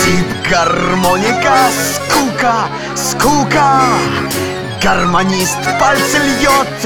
Сип, гармоника, скука, скука. Гармонист пальцы льет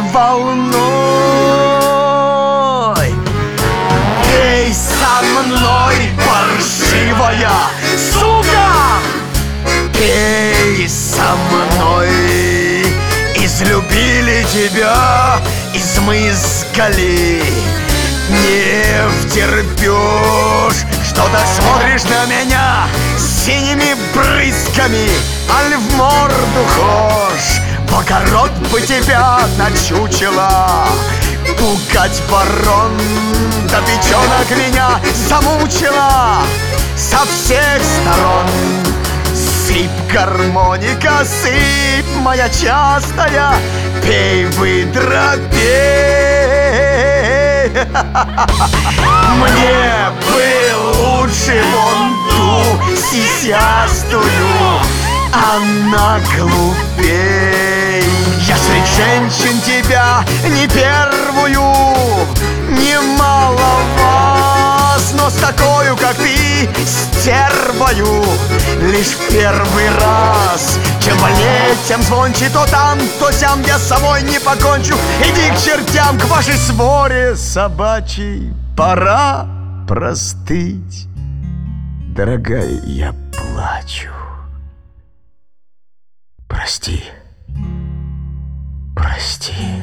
волной. Пей со мной, паршивая сука! Пей со мной. Излюбили тебя, измыскали. Не втерпешь, что так смотришь на меня синими брызгами, аль в морду хошь. Покорот бы тебя на чучело, пугать барон, да печенок меня замучила со всех сторон. Сыпь, гармоника, сыпь, моя частая, пей, выдра, пей. Мне бы лучше вон ту сисястую, она глупей. Я среди женщин тебя не первую, немало вас, но с такою, как ты, стервою, лишь первый раз. Чем больнее, тем звонче, то там, то сям я с собой не покончу. Иди к чертям, к вашей своре собачьей. Пора простыть, дорогая, я плачу. Прости, прости.